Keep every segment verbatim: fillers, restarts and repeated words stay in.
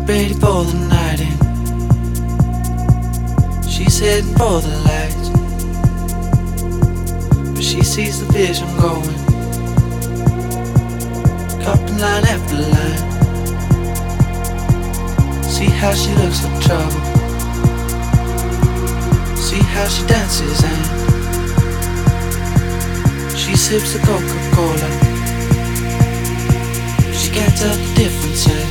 ready for the night in. She's heading for the lights, but she sees the vision going, cupping line after line. See how she looks like trouble, see how she dances and she sips the Coca-Cola. She can't tell the difference yet.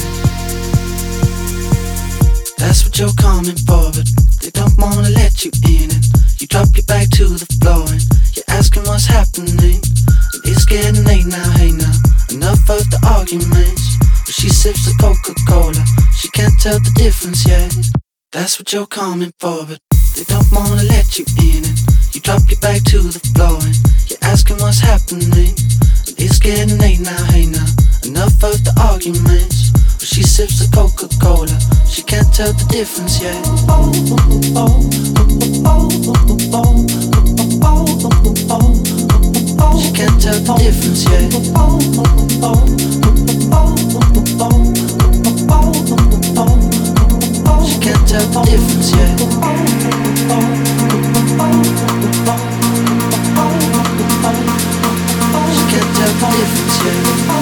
That's what you're coming for, but they don't wanna let you in. And you drop your back to the floor and you're asking what's happening. And it's getting late now, hey now, enough of the arguments. But she sips the Coca-Cola, she can't tell the difference yet. That's what you're coming for, but they don't wanna let you in. And you drop your back to the floor and you're asking what's happening. And it's getting late now, hey now, enough of the arguments. But she sips the Coca-Cola, she can't tell the difference yet. She can't tell the difference yet. She can't tell the difference yet. She can't tell the difference yet.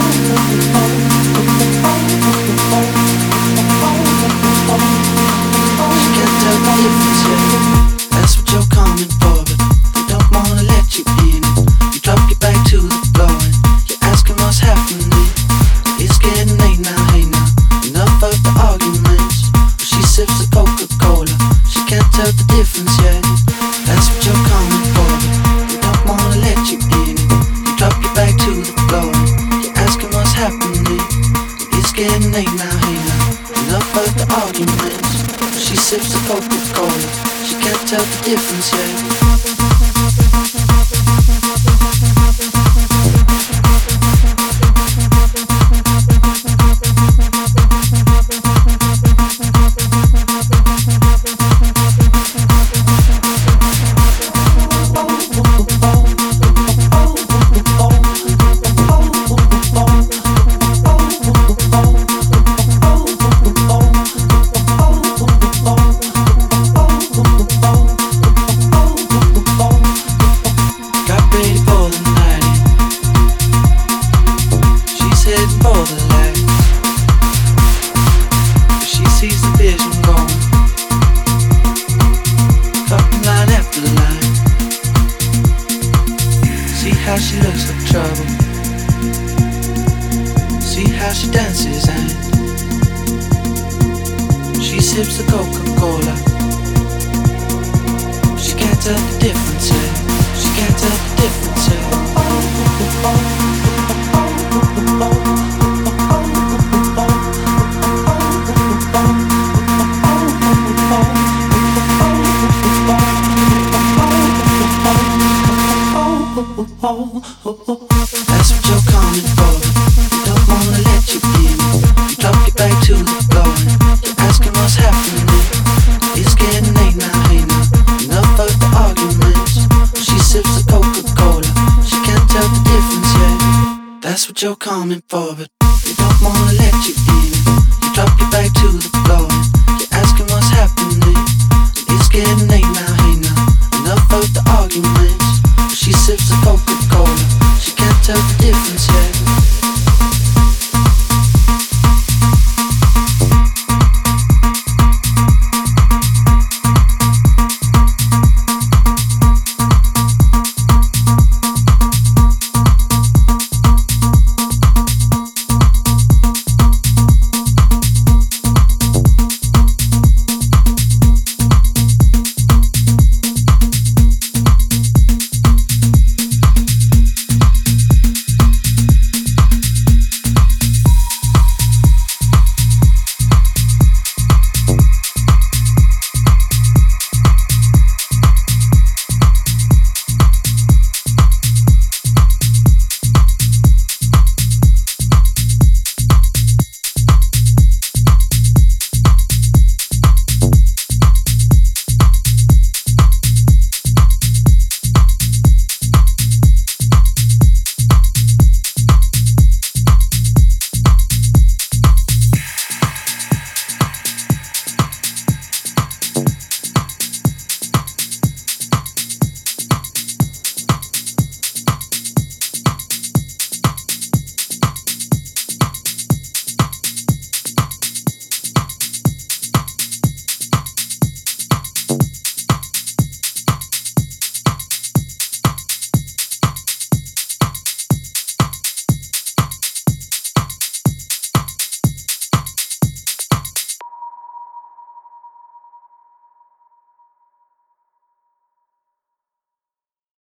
She can't tell the difference yet. That's what you're coming for, but they don't wanna let you in. You drop your back to the floor and you're asking what's happening. It's getting late now, hey now, enough of the arguments. But she sips the Coca-Cola, she can't tell the difference yet. That's what you're coming for, but they don't wanna let you in. You drop your back to the floor and you're asking what's happening. It's getting late now, hey now, enough of the arguments. But she sips the Coca-Cola, she can't tell the difference yet. How she looks like trouble, see how she dances and she sips the Coca-Cola. She can't tell the difference yet. She can't tell the difference yet. That's what you're coming for, they don't wanna let you in. You drop your back to the floor and you're asking what's happening. It's getting late now, hey now, enough of the arguments. She sips the Coca-Cola, she can't tell the difference yet. That's what you're coming for, but they don't wanna let you in. You drop your back to the floor and you're asking what's happening. It's getting late now, hey now, enough of the arguments. She sips the Coca-Cola, she can't tell the difference.